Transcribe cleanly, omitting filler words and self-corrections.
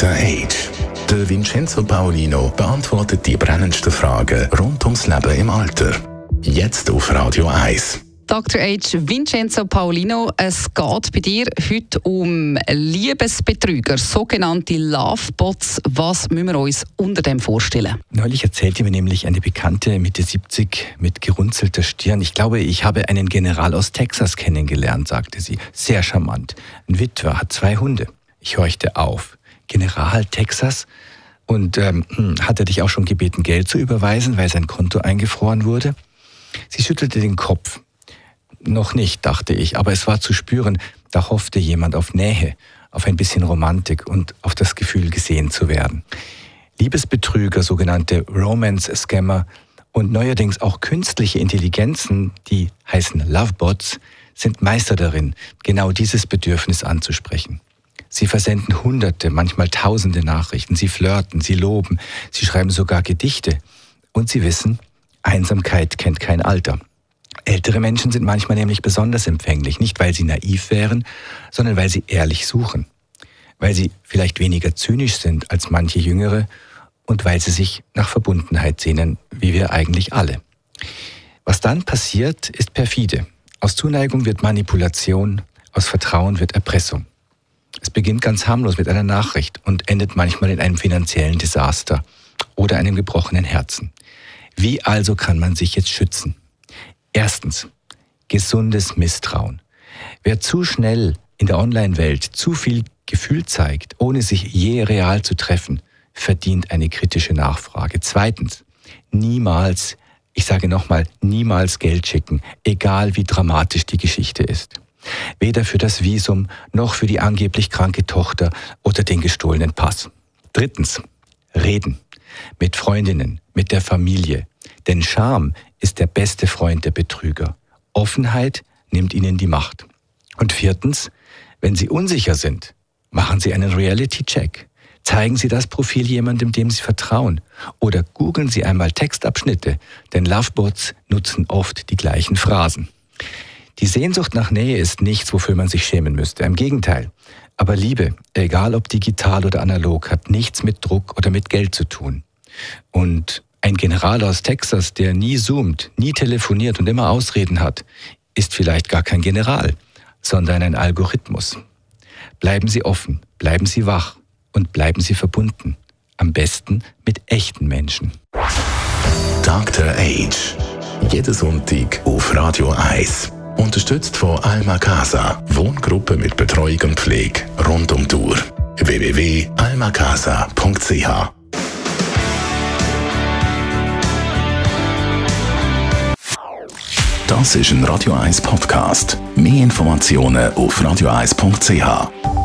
Dr. Age. Der Vincenzo Paolino beantwortet die brennendsten Fragen rund ums Leben im Alter. Jetzt auf Radio 1. Dr. Age, Vincenzo Paolino, es geht bei dir heute um Liebesbetrüger, sogenannte Lovebots. Was müssen wir uns unter dem vorstellen? Neulich erzählte mir nämlich eine Bekannte Mitte 70 mit gerunzelter Stirn: Ich glaube, ich habe einen General aus Texas kennengelernt, sagte sie. Sehr charmant. Ein Witwer, hat 2 Hunde. Ich horchte auf. General Texas? Und hat er dich auch schon gebeten, Geld zu überweisen, weil sein Konto eingefroren wurde? Sie schüttelte den Kopf. Noch nicht, dachte ich, aber es war zu spüren, da hoffte jemand auf Nähe, auf ein bisschen Romantik und auf das Gefühl, gesehen zu werden. Liebesbetrüger, sogenannte Romance-Scammer und neuerdings auch künstliche Intelligenzen, die heißen Lovebots, sind Meister darin, genau dieses Bedürfnis anzusprechen. Sie versenden Hunderte, manchmal Tausende Nachrichten, sie flirten, sie loben, sie schreiben sogar Gedichte. Und sie wissen, Einsamkeit kennt kein Alter. Ältere Menschen sind manchmal nämlich besonders empfänglich, nicht weil sie naiv wären, sondern weil sie ehrlich suchen. Weil sie vielleicht weniger zynisch sind als manche Jüngere und weil sie sich nach Verbundenheit sehnen, wie wir eigentlich alle. Was dann passiert, ist perfide. Aus Zuneigung wird Manipulation, aus Vertrauen wird Erpressung. Es beginnt ganz harmlos mit einer Nachricht und endet manchmal in einem finanziellen Desaster oder einem gebrochenen Herzen. Wie also kann man sich jetzt schützen? Erstens, gesundes Misstrauen. Wer zu schnell in der Online-Welt zu viel Gefühl zeigt, ohne sich je real zu treffen, verdient eine kritische Nachfrage. Zweitens, niemals, ich sage nochmal, niemals Geld schicken, egal wie dramatisch die Geschichte ist. Weder für das Visum noch für die angeblich kranke Tochter oder den gestohlenen Pass. Drittens, reden. Mit Freundinnen, mit der Familie. Denn Scham ist der beste Freund der Betrüger. Offenheit nimmt ihnen die Macht. Und viertens, wenn Sie unsicher sind, machen Sie einen Reality-Check. Zeigen Sie das Profil jemandem, dem Sie vertrauen. Oder googeln Sie einmal Textabschnitte, denn Lovebots nutzen oft die gleichen Phrasen. Die Sehnsucht nach Nähe ist nichts, wofür man sich schämen müsste. Im Gegenteil. Aber Liebe, egal ob digital oder analog, hat nichts mit Druck oder mit Geld zu tun. Und ein General aus Texas, der nie zoomt, nie telefoniert und immer Ausreden hat, ist vielleicht gar kein General, sondern ein Algorithmus. Bleiben Sie offen, bleiben Sie wach und bleiben Sie verbunden. Am besten mit echten Menschen. Dr. Age. Jeden Sonntag auf Radio 1. Unterstützt von Alma Casa. Wohngruppe mit Betreuung und Pflege rund um die Uhr. www.almacasa.ch. Das ist ein Radio 1 Podcast. Mehr Informationen auf radio1.ch.